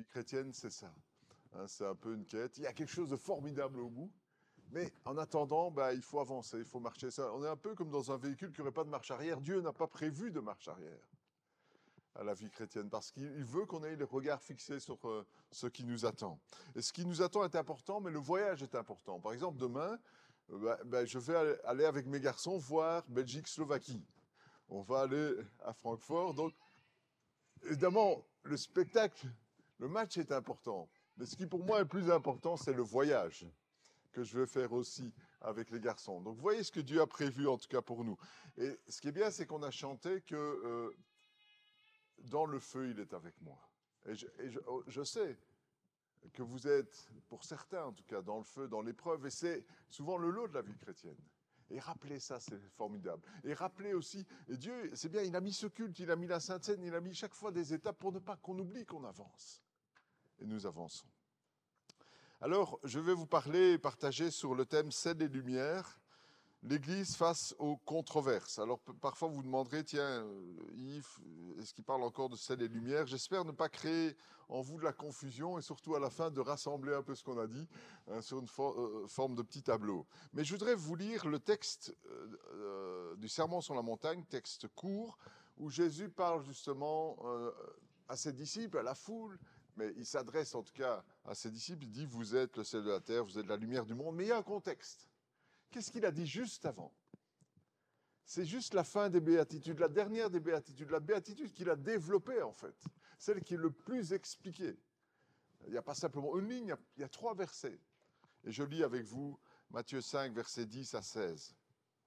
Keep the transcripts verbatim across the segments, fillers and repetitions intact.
vie chrétienne, c'est ça. Hein, c'est un peu une quête. Il y a quelque chose de formidable au bout. Mais en attendant, bah, il faut avancer, il faut marcher. Ça, on est un peu comme dans un véhicule qui n'aurait pas de marche arrière. Dieu n'a pas prévu de marche arrière à la vie chrétienne parce qu'il veut qu'on ait le regard fixé sur euh, ce qui nous attend. Et ce qui nous attend est important, mais le voyage est important. Par exemple, demain, euh, bah, bah, je vais aller avec mes garçons voir Belgique-Slovaquie. On va aller à Francfort. Donc, évidemment, le spectacle, le match est important. Mais ce qui pour moi est plus important, c'est le voyage que je vais faire aussi avec les garçons. Donc, vous voyez ce que Dieu a prévu, en tout cas pour nous. Et ce qui est bien, c'est qu'on a chanté que euh, dans le feu, il est avec moi. Et, je, et je, je sais que vous êtes, pour certains en tout cas, dans le feu, dans l'épreuve, et c'est souvent le lot de la vie chrétienne. Et rappelez ça, c'est formidable. Et rappelez aussi, et Dieu, c'est bien, il a mis ce culte, il a mis la Sainte Seine, il a mis chaque fois des étapes pour ne pas qu'on oublie qu'on avance. Et nous avançons. Alors, je vais vous parler et partager sur le thème Sel et lumière, l'Église face aux controverses. Alors, parfois, vous vous demanderez, tiens, Yves, est-ce qu'il parle encore de Sel et lumière? J'espère ne pas créer en vous de la confusion et surtout à la fin de rassembler un peu ce qu'on a dit hein, sur une for euh, forme de petit tableau. Mais je voudrais vous lire le texte euh, euh, du Sermon sur la montagne, texte court, où Jésus parle justement euh, à ses disciples, à la foule, mais il s'adresse en tout cas à ses disciples, il dit, vous êtes le sel de la terre, vous êtes la lumière du monde, mais il y a un contexte. Qu'est-ce qu'il a dit juste avant? C'est juste la fin des béatitudes, la dernière des béatitudes, la béatitude qu'il a développée en fait, celle qui est le plus expliquée. Il n'y a pas simplement une ligne, il y a trois versets. Et je lis avec vous Matthieu cinq, versets dix à seize.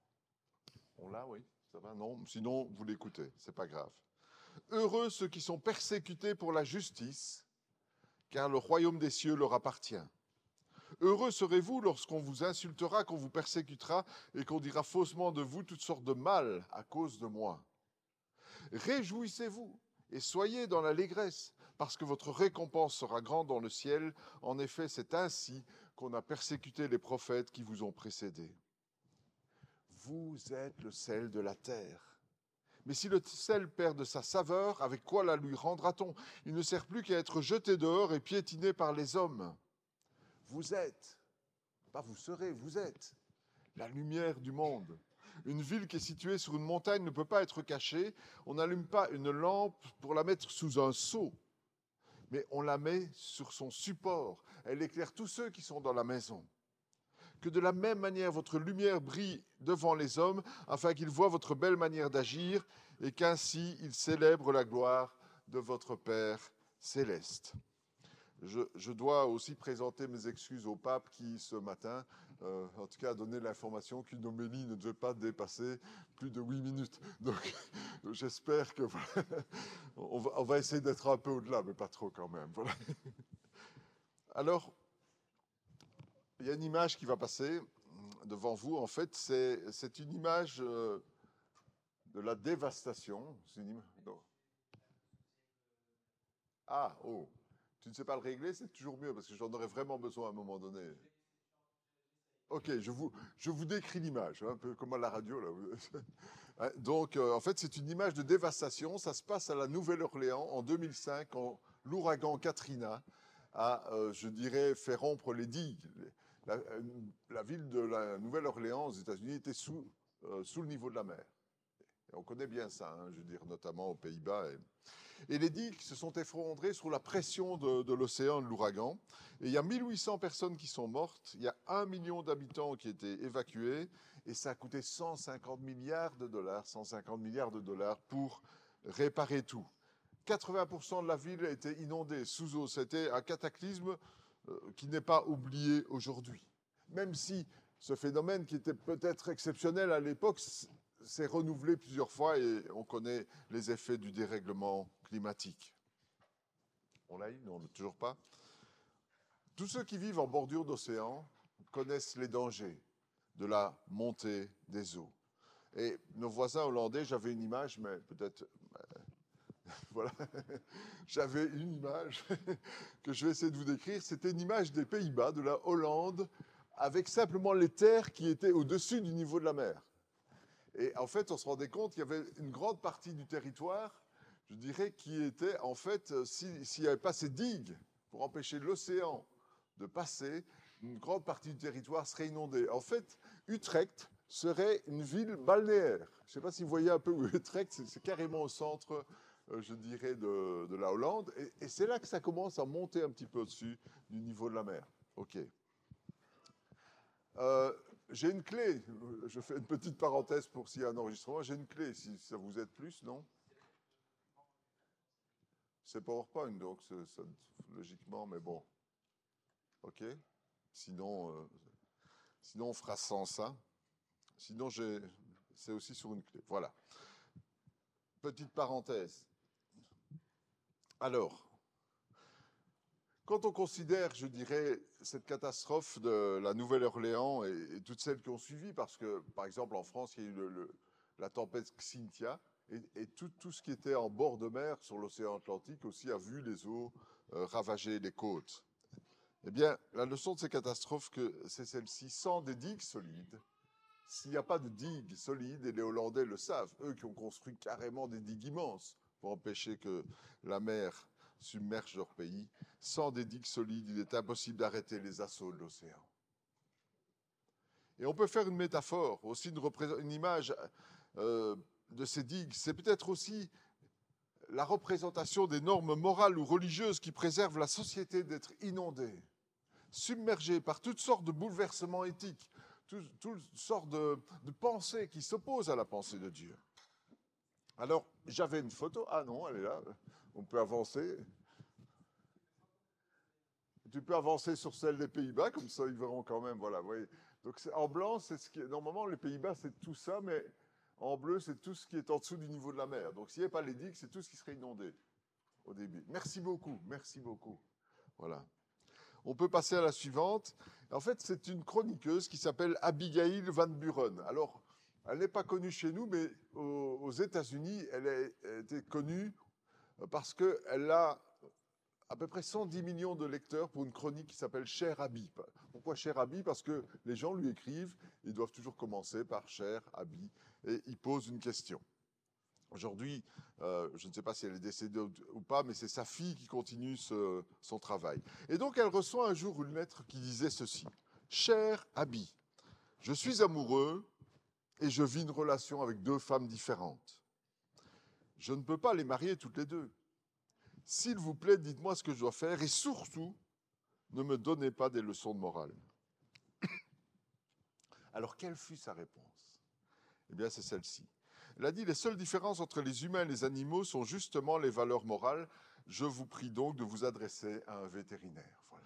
On l'a, oui? Ça va? Non? Sinon, vous l'écoutez, c'est pas grave. Heureux ceux qui sont persécutés pour la justice, car le royaume des cieux leur appartient. Heureux serez-vous lorsqu'on vous insultera, qu'on vous persécutera et qu'on dira faussement de vous toutes sortes de mal à cause de moi. Réjouissez-vous et soyez dans l'allégresse, parce que votre récompense sera grande dans le ciel. En effet, c'est ainsi qu'on a persécuté les prophètes qui vous ont précédés. Vous êtes le sel de la terre. Mais si le sel perd de sa saveur, avec quoi la lui rendra-t-on? Il ne sert plus qu'à être jeté dehors et piétiné par les hommes. Vous êtes, pas vous serez, vous êtes la lumière du monde. Une ville qui est située sur une montagne ne peut pas être cachée. On n'allume pas une lampe pour la mettre sous un seau, mais on la met sur son support. Elle éclaire tous ceux qui sont dans la maison. Que de la même manière votre lumière brille devant les hommes, afin qu'ils voient votre belle manière d'agir et qu'ainsi ils célèbrent la gloire de votre Père céleste. Je, je dois aussi présenter mes excuses au pape qui, ce matin, euh, en tout cas, a donné l'information qu'une homélie ne devait pas dépasser plus de huit minutes. Donc, j'espère que voilà, on, va, on va essayer d'être un peu au-delà, mais pas trop quand même. Voilà. Alors, il y a une image qui va passer devant vous. En fait, c'est, c'est une image euh, de la dévastation. C'est une image... non. Ah, oh. Tu ne sais pas le régler, c'est toujours mieux, parce que j'en aurais vraiment besoin à un moment donné. Ok, je vous, je vous décris l'image, un peu comme à la radio. Là. Donc, euh, en fait, c'est une image de dévastation. Ça se passe à la Nouvelle-Orléans en deux mille cinq, quand l'ouragan Katrina a, euh, je dirais, fait rompre les digues. La, la ville de la Nouvelle-Orléans aux États-Unis était sous, euh, sous le niveau de la mer. Et on connaît bien ça, hein, je veux dire, notamment aux Pays-Bas. Et... Et les digues se sont effondrées sous la pression de, de l'océan, de l'ouragan. Et il y a mille huit cents personnes qui sont mortes, il y a un million d'habitants qui étaient évacués, et ça a coûté cent cinquante milliards de dollars, cent cinquante milliards de dollars pour réparer tout. quatre-vingts pour cent de la ville a été inondée sous eau. C'était un cataclysme euh, qui n'est pas oublié aujourd'hui. Même si ce phénomène, qui était peut-être exceptionnel à l'époque, s'est renouvelé plusieurs fois et on connaît les effets du dérèglement climatique. On l'a eu? Non, toujours pas. Tous ceux qui vivent en bordure d'océan connaissent les dangers de la montée des eaux. Et nos voisins hollandais, j'avais une image, mais peut-être... Euh, voilà, j'avais une image que je vais essayer de vous décrire. C'était une image des Pays-Bas, de la Hollande, avec simplement les terres qui étaient au-dessus du niveau de la mer. Et en fait, on se rendait compte qu'il y avait une grande partie du territoire, je dirais, qui était, en fait, s'il n'y avait pas ces digues, pour empêcher l'océan de passer, une grande partie du territoire serait inondée. En fait, Utrecht serait une ville balnéaire. Je ne sais pas si vous voyez un peu où Utrecht, c'est, c'est carrément au centre, euh, je dirais, de, de la Hollande. Et, et c'est là que ça commence à monter un petit peu au-dessus du niveau de la mer. OK. Euh, j'ai une clé. Je fais une petite parenthèse pour s'il y a un enregistrement. J'ai une clé, si ça vous aide plus, non? C'est PowerPoint, donc c'est, ça, logiquement, mais bon. OK. Sinon, euh, sinon, on fera sans ça. Sinon, j'ai, c'est aussi sur une clé. Voilà. Petite parenthèse. Alors, quand on considère, je dirais, cette catastrophe de la Nouvelle-Orléans et, et toutes celles qui ont suivi, parce que, par exemple, en France, il y a eu le, le, la tempête Xynthia, et, et tout, tout ce qui était en bord de mer sur l'océan Atlantique aussi a vu les eaux euh, ravager les côtes. Eh bien, la leçon de ces catastrophes, que c'est celle-ci, sans des digues solides. S'il n'y a pas de digues solides, et les Hollandais le savent, eux qui ont construit carrément des digues immenses pour empêcher que la mer submerge leur pays, sans des digues solides, il est impossible d'arrêter les assauts de l'océan. Et on peut faire une métaphore, aussi une, une image euh, de ces digues. C'est peut-être aussi la représentation des normes morales ou religieuses qui préservent la société d'être inondée, submergée par toutes sortes de bouleversements éthiques, toutes, toutes sortes de, de pensées qui s'opposent à la pensée de Dieu. Alors, j'avais une photo. Ah non, elle est là. On peut avancer. Tu peux avancer sur celle des Pays-Bas, comme ça ils verront quand même. Voilà, vous voyez. Donc en blanc, c'est ce qui est, normalement les Pays-Bas c'est tout ça, mais en bleu c'est tout ce qui est en dessous du niveau de la mer. Donc s'il n'y avait pas les digues, c'est tout ce qui serait inondé au début. Merci beaucoup, merci beaucoup. Voilà. On peut passer à la suivante. En fait, c'est une chroniqueuse qui s'appelle Abigail Van Buren. Alors, elle n'est pas connue chez nous, mais aux, aux États-Unis, elle a été connue parce qu'elle a à peu près cent dix millions de lecteurs pour une chronique qui s'appelle Cher Abby. Pourquoi Cher Abby? Parce que les gens lui écrivent, ils doivent toujours commencer par Cher Abby, et ils posent une question. Aujourd'hui, euh, je ne sais pas si elle est décédée ou pas, mais c'est sa fille qui continue ce, son travail. Et donc, elle reçoit un jour une lettre qui disait ceci. « Cher Abby, je suis amoureux et je vis une relation avec deux femmes différentes. Je ne peux pas les marier toutes les deux. S'il vous plaît, dites-moi ce que je dois faire et surtout, ne me donnez pas des leçons de morale. » Alors, quelle fut sa réponse? Eh bien, c'est celle-ci. Elle a dit, les seules différences entre les humains et les animaux sont justement les valeurs morales. Je vous prie donc de vous adresser à un vétérinaire. Voilà.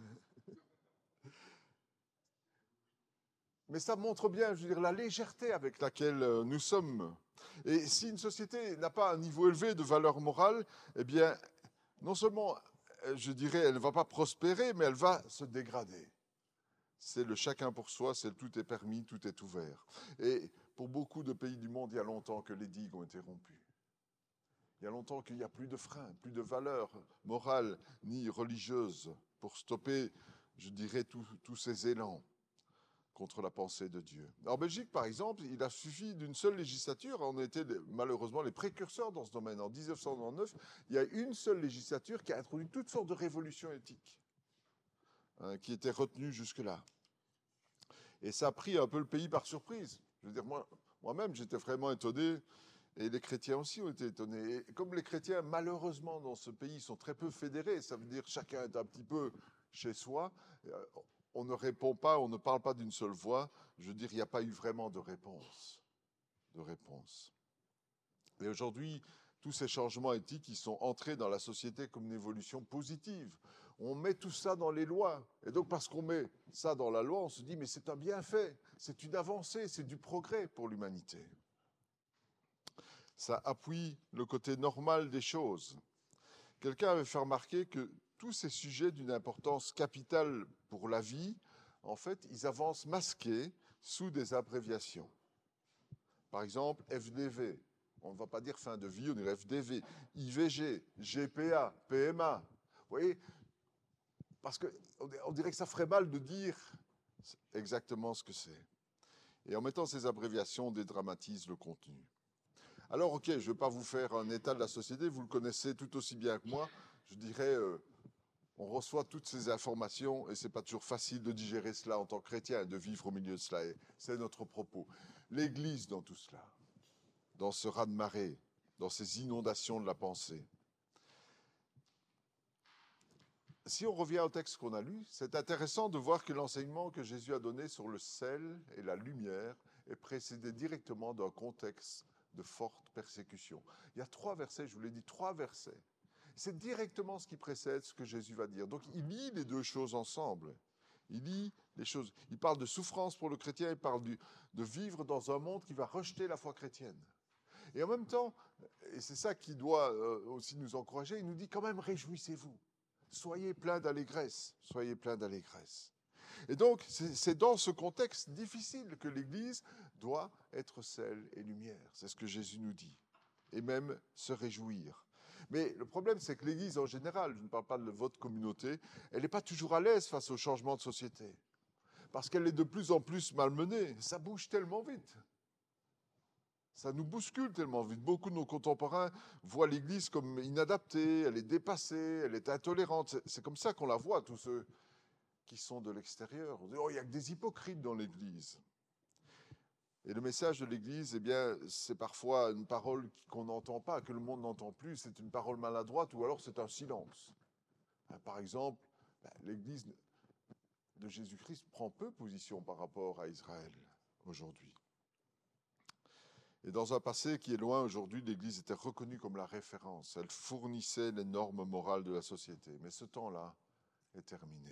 Mais ça montre bien, je veux dire, la légèreté avec laquelle nous sommes. Et si une société n'a pas un niveau élevé de valeurs morales, eh bien, non seulement, je dirais, elle ne va pas prospérer, mais elle va se dégrader. C'est le chacun pour soi, c'est le tout est permis, tout est ouvert. Et pour beaucoup de pays du monde, il y a longtemps que les digues ont été rompues. Il y a longtemps qu'il n'y a plus de freins, plus de valeurs morales ni religieuses pour stopper, je dirais, tous ces élans contre la pensée de Dieu. En Belgique, par exemple, il a suffi d'une seule législature, on était malheureusement les précurseurs dans ce domaine. En dix-neuf cent quatre-vingt-neuf, il y a une seule législature qui a introduit toutes sortes de révolutions éthiques, hein, qui étaient retenues jusque-là. Et ça a pris un peu le pays par surprise. Je veux dire, moi, moi-même, j'étais vraiment étonné, et les chrétiens aussi ont été étonnés. Et comme les chrétiens, malheureusement, dans ce pays, sont très peu fédérés, ça veut dire chacun est un petit peu chez soi, on ne répond pas, on ne parle pas d'une seule voix. Je veux dire, il n'y a pas eu vraiment de réponse. De réponse. Et aujourd'hui, tous ces changements éthiques, ils sont entrés dans la société comme une évolution positive. On met tout ça dans les lois. Et donc, parce qu'on met ça dans la loi, on se dit, mais c'est un bienfait, c'est une avancée, c'est du progrès pour l'humanité. Ça appuie le côté normal des choses. Quelqu'un avait fait remarquer que tous ces sujets d'une importance capitale pour la vie, en fait, ils avancent masqués sous des abréviations. Par exemple, F D V. On ne va pas dire fin de vie, on dirait F D V, I V G, G P A, P M A. Vous voyez? Parce qu'on dirait que ça ferait mal de dire exactement ce que c'est. Et en mettant ces abréviations, on dédramatise le contenu. Alors, ok, je ne vais pas vous faire un état de la société, vous le connaissez tout aussi bien que moi. Je dirais, euh, On reçoit toutes ces informations et ce n'est pas toujours facile de digérer cela en tant que chrétien, de vivre au milieu de cela. Et c'est notre propos. L'Église dans tout cela, dans ce raz-de-marée, dans ces inondations de la pensée. Si on revient au texte qu'on a lu, c'est intéressant de voir que l'enseignement que Jésus a donné sur le sel et la lumière est précédé directement d'un contexte de forte persécution. Il y a trois versets, je vous l'ai dit, trois versets. C'est directement ce qui précède ce que Jésus va dire. Donc il lie les deux choses ensemble. Il lie les choses. Il parle de souffrance pour le chrétien, il parle du, de vivre dans un monde qui va rejeter la foi chrétienne. Et en même temps, et c'est ça qui doit euh, aussi nous encourager, il nous dit quand même réjouissez-vous. Soyez pleins d'allégresse, soyez pleins d'allégresse. Et donc, c'est, c'est dans ce contexte difficile que l'Église doit être sel et lumière. C'est ce que Jésus nous dit. Et même se réjouir. Mais le problème, c'est que l'Église en général, je ne parle pas de votre communauté, elle n'est pas toujours à l'aise face au changement de société. Parce qu'elle est de plus en plus malmenée. Ça bouge tellement vite. Ça nous bouscule tellement vite. Beaucoup de nos contemporains voient l'Église comme inadaptée, elle est dépassée, elle est intolérante. C'est, c'est comme ça qu'on la voit, tous ceux qui sont de l'extérieur. On dit, oh, il n'y a que des hypocrites dans l'Église. Et le message de l'Église, eh bien, c'est parfois une parole qu'on n'entend pas, que le monde n'entend plus. C'est une parole maladroite ou alors c'est un silence. Par exemple, l'Église de Jésus-Christ prend peu position par rapport à Israël aujourd'hui. Et dans un passé qui est loin aujourd'hui, l'Église était reconnue comme la référence. Elle fournissait les normes morales de la société. Mais ce temps-là est terminé.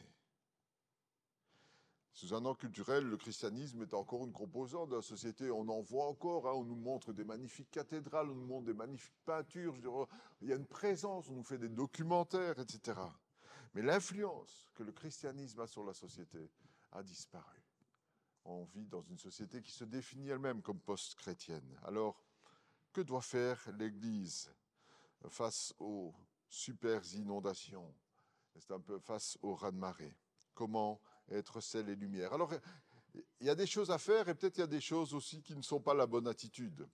Sous un angle culturel, le christianisme est encore une composante de la société. On en voit encore, hein, on nous montre des magnifiques cathédrales, on nous montre des magnifiques peintures. Je dirais, il y a une présence, on nous fait des documentaires, et cetera. Mais l'influence que le christianisme a sur la société a disparu. On vit dans une société qui se définit elle-même comme post-chrétienne. Alors, que doit faire l'Église face aux super inondations? C'est un peu face au raz-de-marée. Comment être sel et lumière? Alors, il y a des choses à faire et peut-être il y a des choses aussi qui ne sont pas la bonne attitude.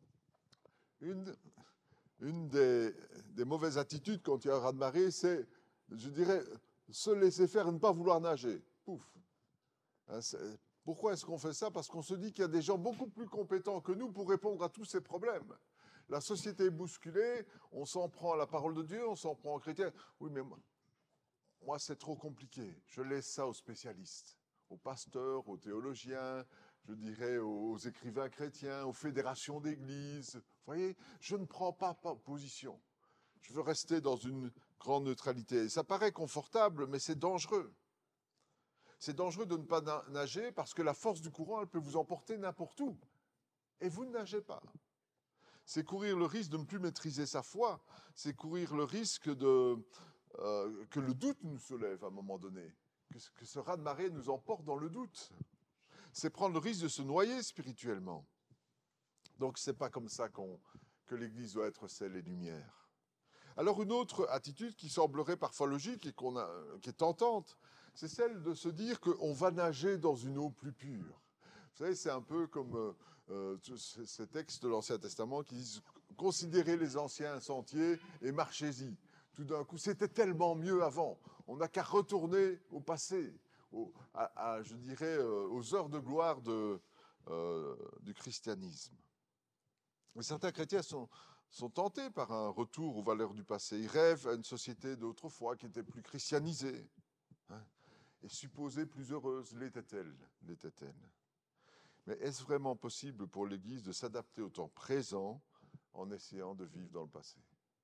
Une, une des, des mauvaises attitudes quand il y a un raz-de-marée, c'est, je dirais, se laisser faire et ne pas vouloir nager. Pouf. Hein, pourquoi est-ce qu'on fait ça? Parce qu'on se dit qu'il y a des gens beaucoup plus compétents que nous pour répondre à tous ces problèmes. La société est bousculée, on s'en prend à la parole de Dieu, on s'en prend aux chrétiens. Oui, mais moi, moi c'est trop compliqué. Je laisse ça aux spécialistes, aux pasteurs, aux théologiens, je dirais aux écrivains chrétiens, aux fédérations d'églises. Vous voyez, je ne prends pas position. Je veux rester dans une grande neutralité. Ça paraît confortable, mais c'est dangereux. C'est dangereux de ne pas nager parce que la force du courant, elle peut vous emporter n'importe où. Et vous ne nagez pas. C'est courir le risque de ne plus maîtriser sa foi. C'est courir le risque de, euh, que le doute nous soulève à un moment donné. Que, que ce raz-de-marée nous emporte dans le doute. C'est prendre le risque de se noyer spirituellement. Donc, ce n'est pas comme ça qu'on, que l'Église doit être sel et lumière. Alors, une autre attitude qui semblerait parfois logique et qu'on a, qui est tentante, c'est celle de se dire qu'on va nager dans une eau plus pure. Vous savez, c'est un peu comme euh, ces textes de l'Ancien Testament qui disent « Considérez les anciens sentiers et marchez-y ». Tout d'un coup, c'était tellement mieux avant. On n'a qu'à retourner au passé, au, à, à, je dirais, euh, aux heures de gloire de, euh, du christianisme. Mais certains chrétiens sont, sont tentés par un retour aux valeurs du passé. Ils rêvent à une société d'autrefois qui était plus christianisée. Hein, et supposée plus heureuse, l'était-elle, l'était-elle. Mais est-ce vraiment possible pour l'Église de s'adapter au temps présent en essayant de vivre dans le passé?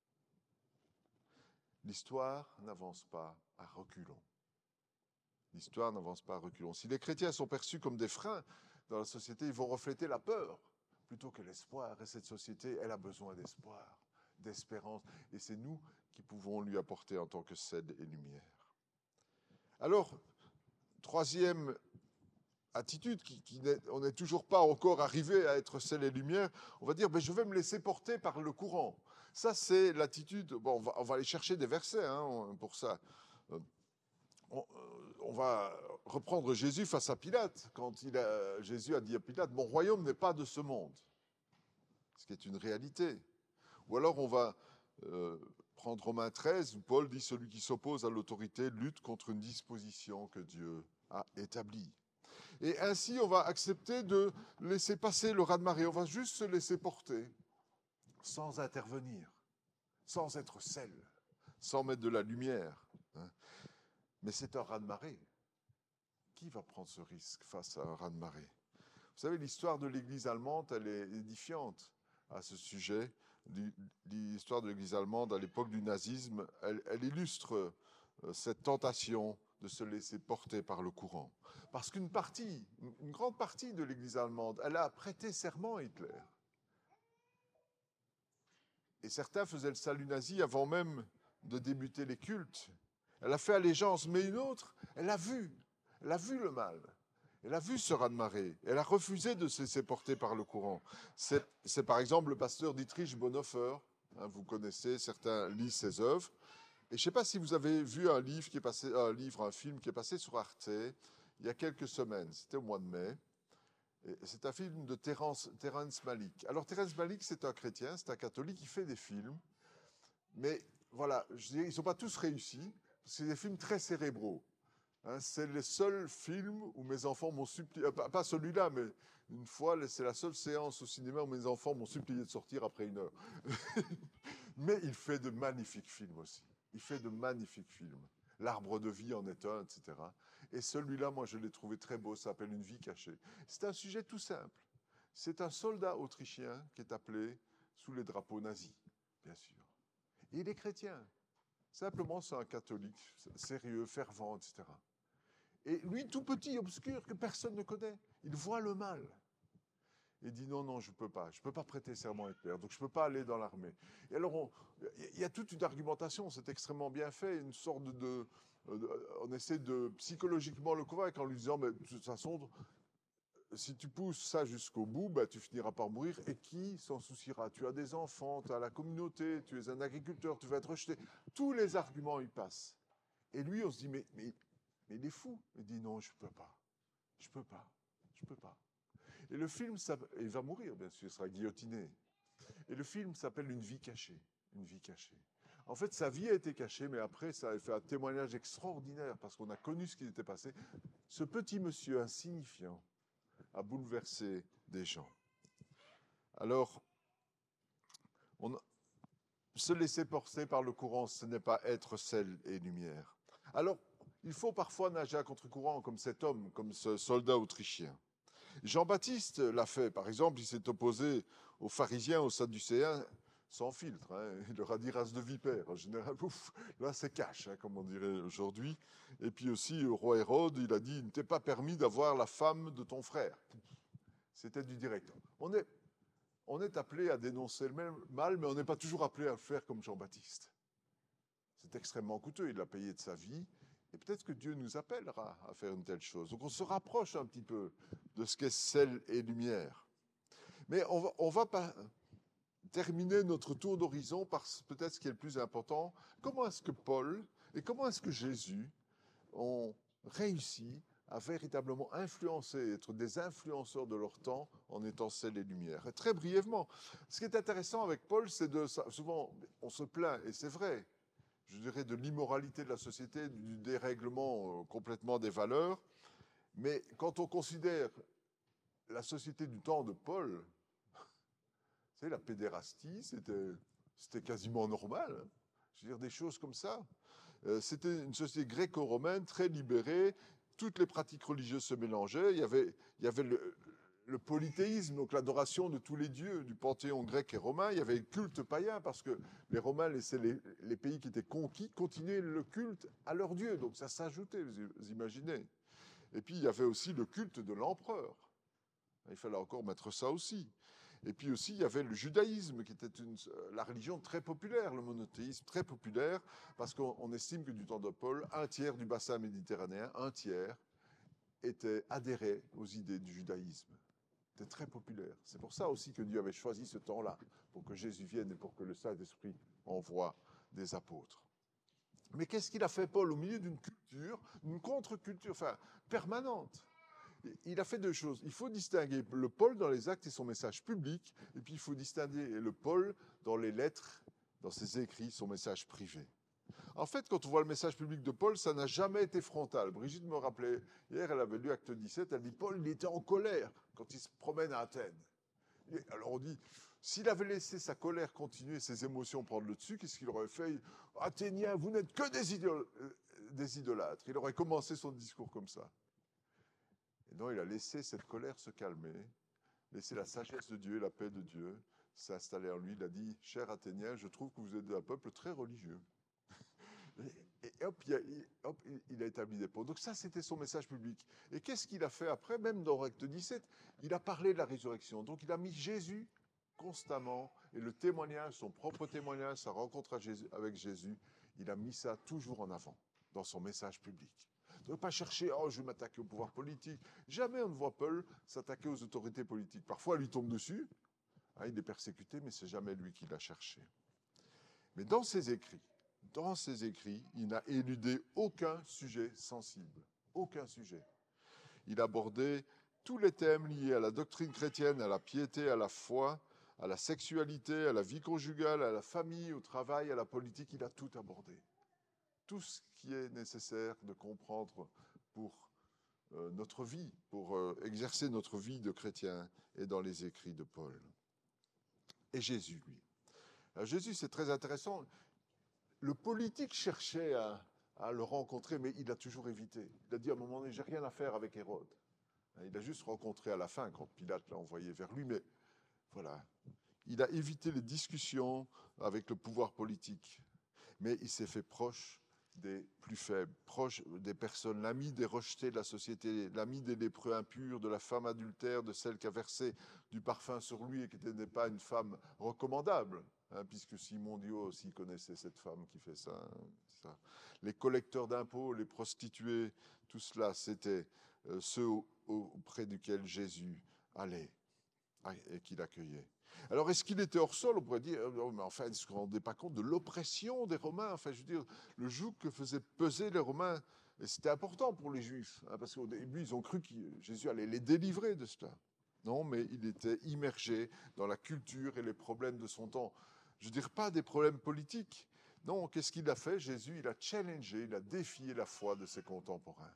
L'histoire n'avance pas à reculons. L'histoire n'avance pas à reculons. Si les chrétiens sont perçus comme des freins dans la société, ils vont refléter la peur plutôt que l'espoir. Et cette société, elle a besoin d'espoir, d'espérance. Et c'est nous qui pouvons lui apporter en tant que sel et lumière. Alors, troisième attitude, qui, qui n'est, on n'est toujours pas encore arrivé à être sel et lumière, on va dire, ben, je vais me laisser porter par le courant. Ça, c'est l'attitude, bon, on va, on va aller chercher des versets hein, pour ça. On, on va reprendre Jésus face à Pilate, quand il a, Jésus a dit à Pilate, mon royaume n'est pas de ce monde, ce qui est une réalité. Ou alors on va euh, prendre Romains treize, où Paul dit « Celui qui s'oppose à l'autorité lutte contre une disposition que Dieu a établie. » Et ainsi, on va accepter de laisser passer le raz-de-marée. On va juste se laisser porter, sans intervenir, sans être sel, sans mettre de la lumière. Mais c'est un raz-de-marée. Qui va prendre ce risque face à un raz-de-marée? Vous savez, l'histoire de l'Église allemande, elle est édifiante à ce sujet. L'histoire de l'Église allemande à l'époque du nazisme, elle, elle illustre cette tentation de se laisser porter par le courant. Parce qu'une partie, une grande partie de l'Église allemande, elle a prêté serment à Hitler. Et certains faisaient le salut nazi avant même de débuter les cultes. Elle a fait allégeance, mais une autre, elle a vu, elle a vu le mal. Elle a vu ce raz-de-marée. Elle a refusé de se laisser porter par le courant. C'est, c'est par exemple le pasteur Dietrich Bonhoeffer. Hein, vous connaissez, certains lisent ses œuvres. Et je ne sais pas si vous avez vu un livre, qui est passé, un livre, un film qui est passé sur Arte il y a quelques semaines. C'était au mois de mai. Et c'est un film de Terence, Terrence Malick. Alors Terrence Malick, c'est un chrétien, c'est un catholique qui fait des films. Mais voilà, je dirais, ils ne sont pas tous réussis. C'est des films très cérébraux. Hein, c'est le seul film où mes enfants m'ont supplié, pas, pas celui-là, mais une fois, c'est la seule séance au cinéma où mes enfants m'ont supplié de sortir après une heure. Mais il fait de magnifiques films aussi. Il fait de magnifiques films. L'Arbre de vie en est un, et cetera. Et celui-là, moi, je l'ai trouvé très beau. Ça s'appelle Une vie cachée. C'est un sujet tout simple. C'est un soldat autrichien qui est appelé sous les drapeaux nazis, bien sûr. Et il est chrétien. Simplement, c'est un catholique sérieux, fervent, et cetera. Et lui, tout petit, obscur, que personne ne connaît, il voit le mal. Et dit non, non, je ne peux pas. Je ne peux pas prêter serment à Hitler, donc je ne peux pas aller dans l'armée. Et alors, il y a toute une argumentation, c'est extrêmement bien fait, une sorte de... de on essaie de psychologiquement le convaincre en lui disant, mais de toute façon, si tu pousses ça jusqu'au bout, bah, tu finiras par mourir. Et qui s'en souciera? Tu as des enfants, tu as la communauté, tu es un agriculteur, tu vas être rejeté. Tous les arguments y passent. Et lui, on se dit, mais, mais, mais il est fou. Il dit, non, je ne peux pas. Je ne peux pas. Je ne peux pas. Et le film, ça, il va mourir, bien sûr, il sera guillotiné. Et le film s'appelle Une vie cachée. Une vie cachée. En fait, sa vie a été cachée, mais après, ça a fait un témoignage extraordinaire parce qu'on a connu ce qui était passé. Ce petit monsieur insignifiant a bouleversé des gens. Alors, on, se laisser porter par le courant, ce n'est pas être sel et lumière. Alors, il faut parfois nager à contre-courant, comme cet homme, comme ce soldat autrichien. Jean-Baptiste l'a fait, par exemple, il s'est opposé aux pharisiens, aux sadducéens, sans filtre. Hein. Il leur a dit race de vipère. En général, ouf, là c'est cash, hein, comme on dirait aujourd'hui. Et puis aussi au roi Hérode, il a dit, il ne t'est pas permis d'avoir la femme de ton frère. C'était du direct. On est, on est appelé à dénoncer le même mal, mais on n'est pas toujours appelé à le faire comme Jean-Baptiste. C'est extrêmement coûteux, il l'a payé de sa vie. Et peut-être que Dieu nous appellera à faire une telle chose. Donc on se rapproche un petit peu de ce qu'est sel et lumière. Mais on va, on va pas terminer notre tour d'horizon par peut-être ce qui est le plus important. Comment est-ce que Paul et comment est-ce que Jésus ont réussi à véritablement influencer, être des influenceurs de leur temps en étant sel et lumière? Et très brièvement, ce qui est intéressant avec Paul, c'est de... Souvent, on se plaint, et c'est vrai, je dirais, de l'immoralité de la société, du dérèglement complètement des valeurs. Mais quand on considère la société du temps de Paul, vous savez, la pédérastie, c'était, c'était quasiment normal. Hein. Je veux dire, des choses comme ça. Euh, c'était une société gréco-romaine très libérée. Toutes les pratiques religieuses se mélangeaient. Il y avait, il y avait le, le polythéisme, donc l'adoration de tous les dieux du panthéon grec et romain. Il y avait le culte païen, parce que les Romains laissaient les, les pays qui étaient conquis continuer le culte à leurs dieux. Donc ça s'ajoutait, vous imaginez. Et puis il y avait aussi le culte de l'empereur. Il fallait encore mettre ça aussi. Et puis aussi, il y avait le judaïsme, qui était une, la religion très populaire, le monothéisme très populaire, parce qu'on estime que du temps de Paul, un tiers du bassin méditerranéen, un tiers, était adhéré aux idées du judaïsme. C'était très populaire. C'est pour ça aussi que Dieu avait choisi ce temps-là, pour que Jésus vienne et pour que le Saint-Esprit envoie des apôtres. Mais qu'est-ce qu'il a fait, Paul, au milieu d'une culture, d'une contre-culture, enfin, permanente? Il a fait deux choses. Il faut distinguer le Paul dans les actes et son message public, et puis il faut distinguer le Paul dans les lettres dans ses écrits, son message privé. En fait, quand on voit le message public de Paul, ça n'a jamais été frontal. Brigitte me rappelait, hier, elle avait lu Acte dix-sept, elle dit, Paul, il était en colère quand il se promène à Athènes. Et alors on dit, s'il avait laissé sa colère continuer, ses émotions prendre le dessus, qu'est-ce qu'il aurait fait? Athéniens, vous n'êtes que des, idol des idolâtres. Il aurait commencé son discours comme ça. Et non, il a laissé cette colère se calmer, laissé la sagesse de Dieu, la paix de Dieu s'installer en lui. Il a dit, cher Athéniens, je trouve que vous êtes un peuple très religieux. Et, et hop, il a, hop, il a établi des ponts. Donc ça, c'était son message public. Et qu'est-ce qu'il a fait après? Même dans Acte dix-sept, il a parlé de la résurrection. Donc il a mis Jésus constamment, et le témoignage, son propre témoignage, sa rencontre avec Jésus, il a mis ça toujours en avant dans son message public. Ne pas chercher, oh, je vais m'attaquer au pouvoir politique. Jamais on ne voit Paul s'attaquer aux autorités politiques. Parfois, il lui tombe dessus, hein, il est persécuté, mais c'est jamais lui qui l'a cherché. Mais dans ses écrits, dans ses écrits, il n'a éludé aucun sujet sensible. Aucun sujet. Il abordait tous les thèmes liés à la doctrine chrétienne, à la piété, à la foi, à la sexualité, à la vie conjugale, à la famille, au travail, à la politique. Il a tout abordé. Tout ce qui est nécessaire de comprendre pour euh, notre vie, pour euh, exercer notre vie de chrétien, est dans les écrits de Paul. Et Jésus, lui. Alors Jésus, c'est très intéressant. Le politique cherchait à, à le rencontrer, mais il a toujours évité. Il a dit à un moment donné, j'ai rien à faire avec Hérode. Il a juste rencontré à la fin, quand Pilate l'a envoyé vers lui, mais voilà. Il a évité les discussions avec le pouvoir politique, mais il s'est fait proche des plus faibles, proche des personnes, l'ami des rejetés de la société, l'ami des lépreux impurs, de la femme adultère, de celle qui a versé du parfum sur lui et qui n'était pas une femme recommandable, hein, puisque Simon Dio aussi connaissait cette femme qui fait ça, hein, ça. Les collecteurs d'impôts, les prostituées, tout cela, c'était euh, ceux auprès duquel Jésus allait et qu'il accueillait. Alors, est-ce qu'il était hors sol? On pourrait dire, mais enfin, est-ce qu'on ne se rendait pas compte de l'oppression des Romains? Enfin, je veux dire, le joug que faisaient peser les Romains, et c'était important pour les Juifs, hein, parce qu'au début, ils ont cru que Jésus allait les délivrer de cela. Non, mais il était immergé dans la culture et les problèmes de son temps. Je ne veux dire pas des problèmes politiques. Non, qu'est-ce qu'il a fait? Jésus, il a challengé, il a défié la foi de ses contemporains.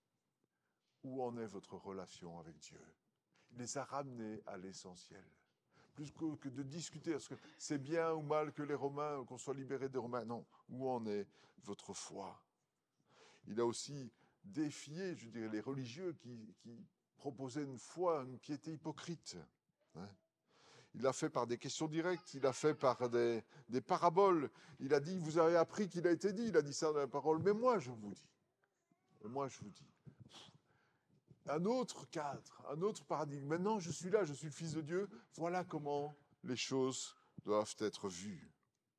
Où en est votre relation avec Dieu? Il les a ramenés à l'essentiel. Plus que, que de discuter, est-ce que c'est bien ou mal que les Romains, qu'on soit libérés des Romains? Non. Où en est votre foi? Il a aussi défié, je dirais, les religieux qui, qui proposaient une foi, une piété hypocrite. Hein? Il l'a fait par des questions directes, il l'a fait par des, des paraboles. Il a dit, vous avez appris qu'il a été dit, il a dit ça dans la parole, mais moi je vous dis. Mais moi je vous dis. Un autre cadre, un autre paradigme. Maintenant, je suis là, je suis le Fils de Dieu. Voilà comment les choses doivent être vues.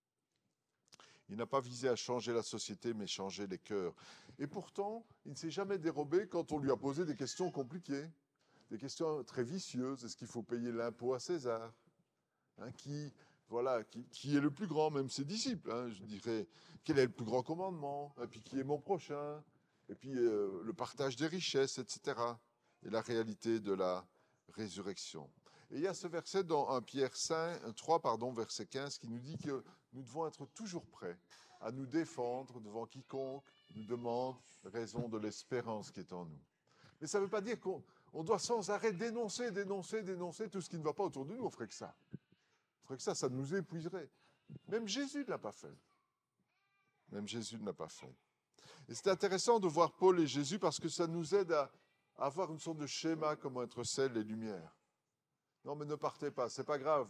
Il n'a pas visé à changer la société, mais changer les cœurs. Et pourtant, il ne s'est jamais dérobé quand on lui a posé des questions compliquées, des questions très vicieuses. Est-ce qu'il faut payer l'impôt à César? Hein, qui, voilà, qui, qui est le plus grand, même ses disciples, hein, je dirais, quel est le plus grand commandement? Et puis qui est mon prochain? Et puis euh, le partage des richesses, et cetera. Et la réalité de la résurrection. Et il y a ce verset dans un Pierre trois, pardon, verset quinze, qui nous dit que nous devons être toujours prêts à nous défendre devant quiconque nous demande raison de l'espérance qui est en nous. Mais ça ne veut pas dire qu'on on doit sans arrêt dénoncer, dénoncer, dénoncer tout ce qui ne va pas autour de nous. On ferait que ça. On ferait que ça, ça nous épuiserait. Même Jésus ne l'a pas fait. Même Jésus ne l'a pas fait. Et c'est intéressant de voir Paul et Jésus parce que ça nous aide à, à avoir une sorte de schéma comment être sel et lumière. Non, mais ne partez pas, c'est pas grave.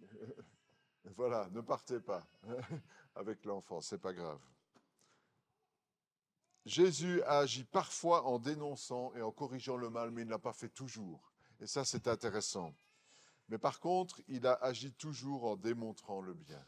Voilà, ne partez pas avec l'enfant, c'est pas grave. Jésus a agi parfois en dénonçant et en corrigeant le mal, mais il ne l'a pas fait toujours. Et ça, c'est intéressant. Mais par contre, il a agi toujours en démontrant le bien.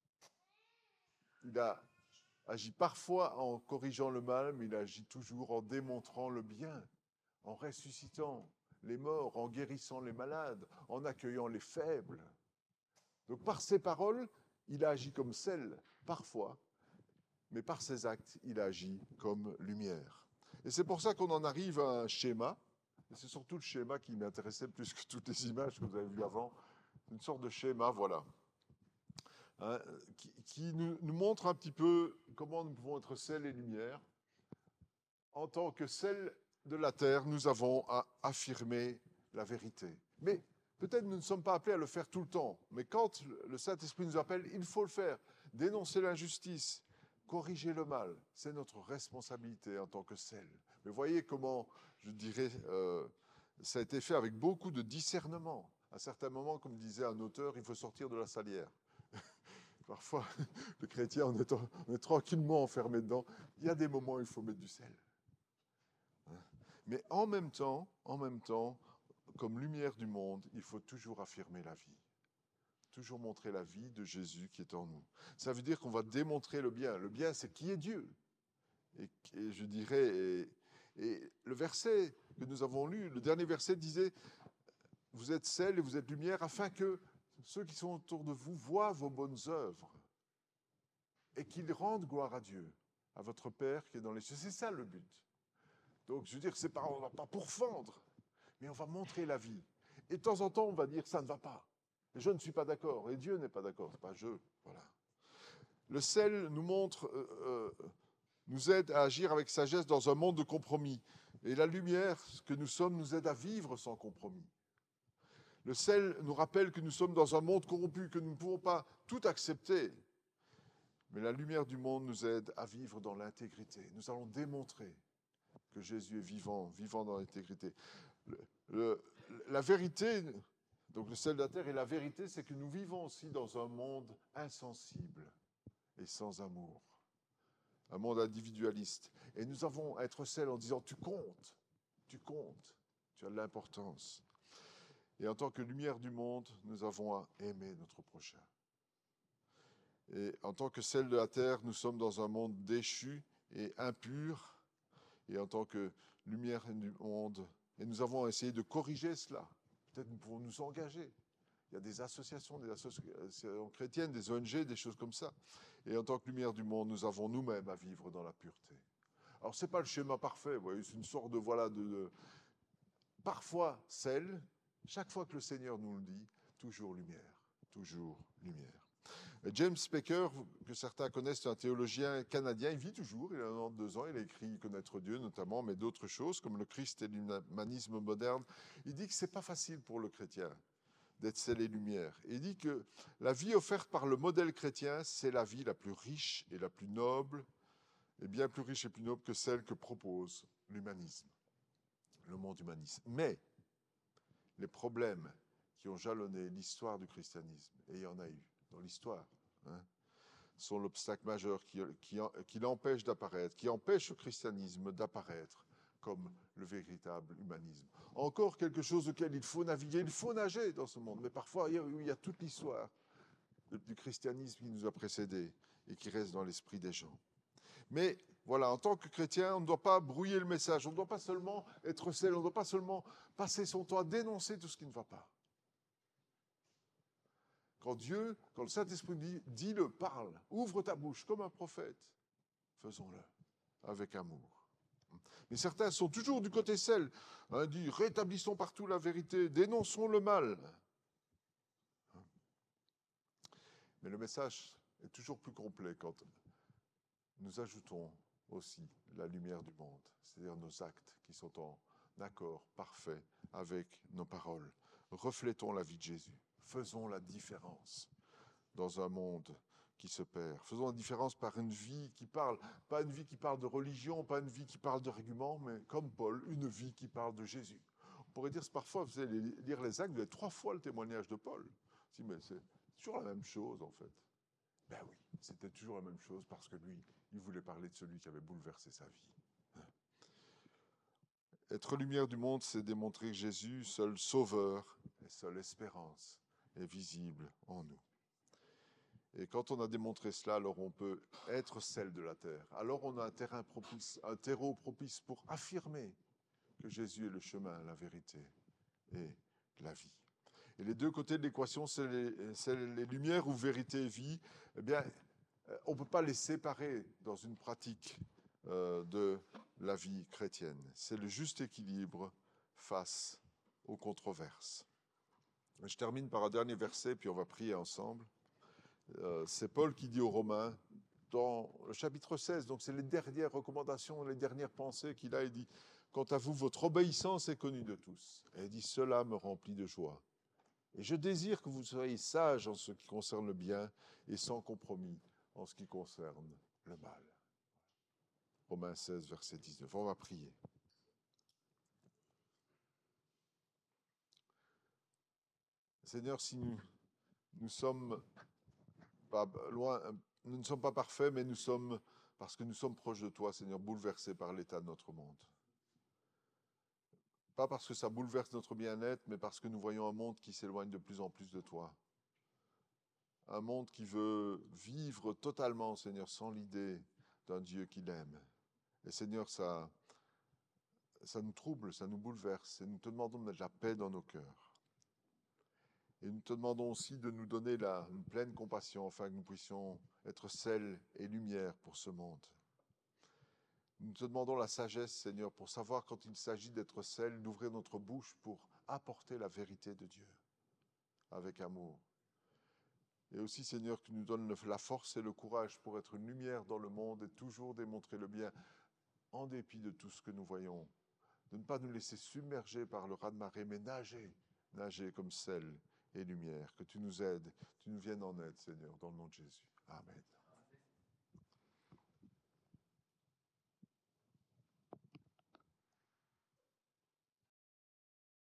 Il a agit parfois en corrigeant le mal, mais il agit toujours en démontrant le bien, en ressuscitant les morts, en guérissant les malades, en accueillant les faibles. Donc par ses paroles, il a agi comme sel, parfois, mais par ses actes, il a agi comme lumière. Et c'est pour ça qu'on en arrive à un schéma, et c'est surtout le schéma qui m'intéressait plus que toutes les images que vous avez vues avant, une sorte de schéma, voilà. hein, qui, qui nous, nous montre un petit peu comment nous pouvons être sel et lumière. En tant que sel de la terre, nous avons à affirmer la vérité. Mais peut-être nous ne sommes pas appelés à le faire tout le temps, mais quand le Saint-Esprit nous appelle, il faut le faire. Dénoncer l'injustice, corriger le mal, c'est notre responsabilité en tant que sel. Mais voyez comment, je dirais, euh, ça a été fait avec beaucoup de discernement. À certains moments, comme disait un auteur, il faut sortir de la salière. Parfois, le chrétien, on est, on est tranquillement enfermé dedans. Il y a des moments où il faut mettre du sel. Mais en même temps, en même temps, comme lumière du monde, il faut toujours affirmer la vie. Toujours montrer la vie de Jésus qui est en nous. Ça veut dire qu'on va démontrer le bien. Le bien, c'est qui est Dieu. Et, et je dirais, et, et le verset que nous avons lu, le dernier verset disait, vous êtes sel et vous êtes lumière, afin que ceux qui sont autour de vous voient vos bonnes œuvres et qu'ils rendent gloire à Dieu, à votre Père qui est dans les cieux. C'est ça le but. Donc, je veux dire, c'est pas, on ne va pas pourfendre, mais on va montrer la vie. Et de temps en temps, on va dire, ça ne va pas. Je ne suis pas d'accord, et Dieu n'est pas d'accord, c'est pas je. Voilà. Le sel nous montre, euh, euh, nous aide à agir avec sagesse dans un monde de compromis. Et la lumière, ce que nous sommes, nous aide à vivre sans compromis. Le sel nous rappelle que nous sommes dans un monde corrompu, que nous ne pouvons pas tout accepter. Mais la lumière du monde nous aide à vivre dans l'intégrité. Nous allons démontrer que Jésus est vivant, vivant dans l'intégrité. Le, le, la vérité, donc le sel de la terre et la vérité, c'est que nous vivons aussi dans un monde insensible et sans amour. Un monde individualiste. Et nous avons à être sel en disant, tu comptes, tu comptes, tu as de l'importance. Et en tant que lumière du monde, nous avons à aimer notre prochain. Et en tant que sel de la terre, nous sommes dans un monde déchu et impur. Et en tant que lumière du monde, et nous avons essayé de corriger cela. Peut-être nous pouvons nous engager. Il y a des associations, des associations chrétiennes, des O N G, des choses comme ça. Et en tant que lumière du monde, nous avons nous-mêmes à vivre dans la pureté. Alors, ce n'est pas le schéma parfait, vous voyez, c'est une sorte de, voilà, de, de... Parfois, sel, chaque fois que le Seigneur nous le dit, toujours lumière, toujours lumière. James Baker, que certains connaissent, c'est un théologien canadien, il vit toujours, il a quatre-vingt-douze ans, il a écrit Connaître Dieu notamment, mais d'autres choses, comme le Christ et l'humanisme moderne. Il dit que ce n'est pas facile pour le chrétien d'être sel et lumière. Il dit que la vie offerte par le modèle chrétien, c'est la vie la plus riche et la plus noble, et bien plus riche et plus noble que celle que propose l'humanisme, le monde humaniste. Mais les problèmes qui ont jalonné l'histoire du christianisme, et il y en a eu dans l'histoire, hein, sont l'obstacle majeur qui, qui, qui l'empêche d'apparaître, qui empêche le christianisme d'apparaître comme le véritable humanisme. Encore quelque chose auquel il faut naviguer, il faut nager dans ce monde, mais parfois il y a, il y a toute l'histoire du christianisme qui nous a précédés et qui reste dans l'esprit des gens. Mais voilà, en tant que chrétien, on ne doit pas brouiller le message, on ne doit pas seulement être sel, on ne doit pas seulement passer son temps à dénoncer tout ce qui ne va pas. Quand Dieu, quand le Saint-Esprit dit, dis-le, parle, ouvre ta bouche comme un prophète, faisons-le avec amour. Mais certains sont toujours du côté sel, hein, dit rétablissons partout la vérité, dénonçons le mal. Mais le message est toujours plus complet quand nous ajoutons aussi la lumière du monde, c'est-à-dire nos actes qui sont en accord parfait avec nos paroles. Reflétons la vie de Jésus. Faisons la différence dans un monde qui se perd. Faisons la différence par une vie qui parle, pas une vie qui parle de religion, pas une vie qui parle de règlement, mais comme Paul, une vie qui parle de Jésus. On pourrait dire, parfois, vous allez lire les actes, vous avez trois fois le témoignage de Paul. Si, mais c'est toujours la même chose, en fait. Ben oui, c'était toujours la même chose parce que lui, il voulait parler de celui qui avait bouleversé sa vie. Être lumière du monde, c'est démontrer que Jésus, seul sauveur et seule espérance, est visible en nous. Et quand on a démontré cela, alors on peut être sel de la terre. Alors on a un terrain propice, un terreau propice pour affirmer que Jésus est le chemin, la vérité et la vie. Et les deux côtés de l'équation, c'est les, c'est les lumières ou vérité et vie. Eh bien, on ne peut pas les séparer dans une pratique euh, de la vie chrétienne. C'est le juste équilibre face aux controverses. Je termine par un dernier verset, puis on va prier ensemble. Euh, c'est Paul qui dit aux Romains, dans le chapitre seize, donc c'est les dernières recommandations, les dernières pensées qu'il a, il dit, quant à vous, votre obéissance est connue de tous. Et il dit, cela me remplit de joie. Et je désire que vous soyez sages en ce qui concerne le bien et sans compromis en ce qui concerne le mal. Romains seize, verset dix-neuf. On va prier. Seigneur, si nous, nous sommes pas loin, nous ne sommes pas parfaits, mais nous sommes, parce que nous sommes proches de toi, Seigneur, bouleversés par l'état de notre monde. Pas parce que ça bouleverse notre bien-être, mais parce que nous voyons un monde qui s'éloigne de plus en plus de toi. Un monde qui veut vivre totalement, Seigneur, sans l'idée d'un Dieu qui l'aime. Et Seigneur, ça, ça nous trouble, ça nous bouleverse, et nous te demandons de mettre la paix dans nos cœurs. Et nous te demandons aussi de nous donner la, une pleine compassion, afin que nous puissions être sel et lumière pour ce monde. Nous te demandons la sagesse, Seigneur, pour savoir quand il s'agit d'être sel, d'ouvrir notre bouche pour apporter la vérité de Dieu, avec amour. Et aussi, Seigneur, que tu nous donnes la force et le courage pour être une lumière dans le monde et toujours démontrer le bien, en dépit de tout ce que nous voyons. De ne pas nous laisser submerger par le raz-de-marée, mais nager, nager comme sel et lumière. Que tu nous aides, tu nous viennes en aide, Seigneur, dans le nom de Jésus. Amen.